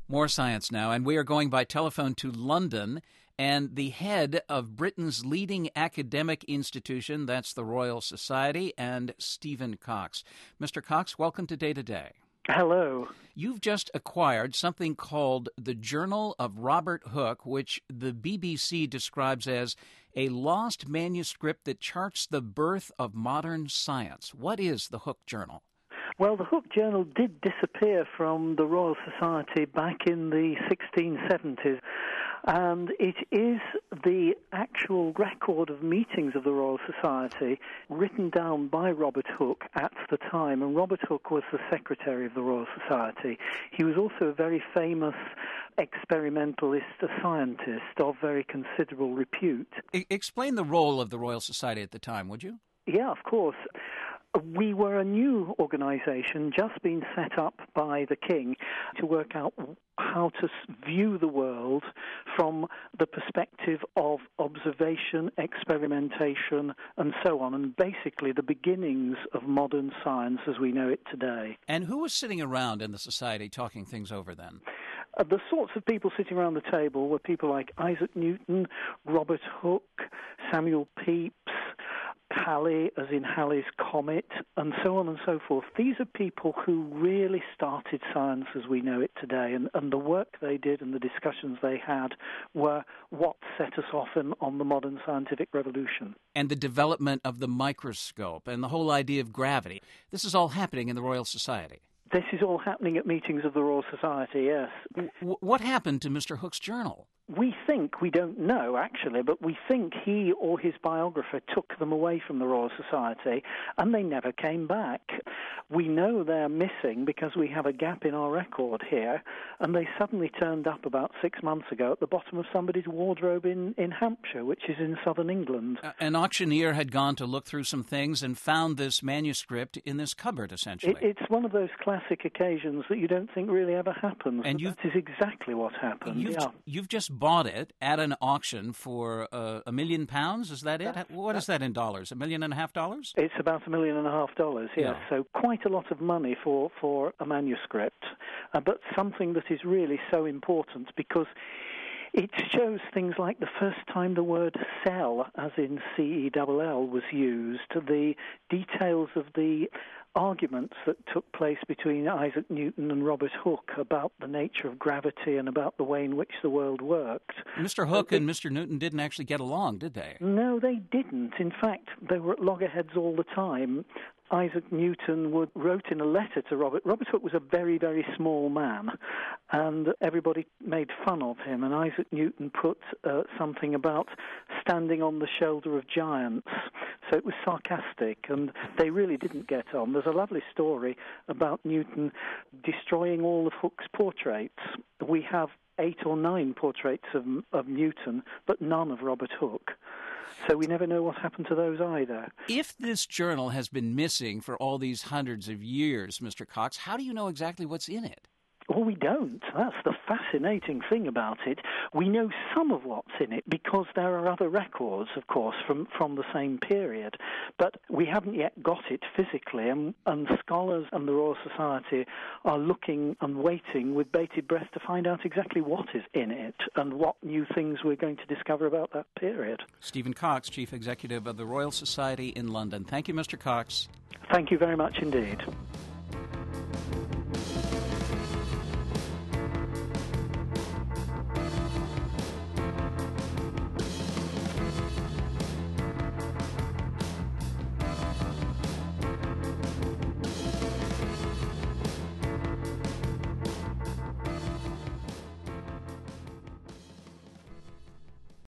More science now, and we are going by telephone to London, and the head of Britain's leading academic institution, that's the Royal Society, and Stephen Cox. Mr. Cox, welcome to Day to Day. Hello. You've just acquired something called the Journal of Robert Hooke, which the BBC describes as a lost manuscript that charts the birth of modern science. What is the Hooke Journal? Well, the Hooke Journal did disappear from the Royal Society back in the 1670s, and it is the actual record of meetings of the Royal Society written down by Robert Hooke at the time, and Robert Hooke was the secretary of the Royal Society. He was also a very famous experimentalist, a scientist of very considerable repute. Explain the role of the Royal Society at the time, would you? Yeah, of course. We were a new organisation just being set up by the King to work out how to view the world from the perspective of observation, experimentation, and so on, and basically the beginnings of modern science as we know it today. And who was sitting around in the Society talking things over then? The sorts of people sitting around the table were people like Isaac Newton, Robert Hooke, Samuel Pepys, Halley, as in Halley's Comet, and so on and so forth. These are people who really started science as we know it today, and the work they did and the discussions they had were what set us off on the modern scientific revolution. And the development of the microscope and the whole idea of gravity. This is all happening in the Royal Society. This is all happening at meetings of the Royal Society, yes. What happened to Mr. Hooke's journal? We don't know actually, but we think he or his biographer took them away from the Royal Society and they never came back. We know they're missing because we have a gap in our record here, and they suddenly turned up about 6 months ago at the bottom of somebody's wardrobe in Hampshire, which is in southern England. An auctioneer had gone to look through some things and found this manuscript in this cupboard, essentially. It's one of those classic occasions that you don't think really ever happens. And that is exactly what happened. You've just bought it at an auction for £1 million. Is that it? What is that in dollars? $1.5 million? It's about $1.5 million, yes. Yeah. So quite a lot of money for a manuscript, but something that is really so important because it shows things like the first time the word cell, as in C-E-L-L, was used, the details of the arguments that took place between Isaac Newton and Robert Hooke about the nature of gravity and about the way in which the world worked. Mr. Hooke and Mr. Newton didn't actually get along, did they? No, they didn't. In fact, they were at loggerheads all the time. Isaac Newton wrote in a letter to Robert. Robert Hooke was a very, very small man, and everybody made fun of him. And Isaac Newton put something about standing on the shoulder of giants. So it was sarcastic, and they really didn't get on. There's a lovely story about Newton destroying all of Hooke's portraits. We have 8 or 9 portraits of Newton, but none of Robert Hooke. So we never know what happened to those either. If this journal has been missing for all these hundreds of years, Mr. Cox, how do you know exactly what's in it? Well, we don't. That's the fascinating thing about it. We know some of what's in it because there are other records, of course, from the same period. But we haven't yet got it physically, and scholars and the Royal Society are looking and waiting with bated breath to find out exactly what is in it and what new things we're going to discover about that period. Stephen Cox, Chief Executive of the Royal Society in London. Thank you, Mr. Cox. Thank you very much indeed.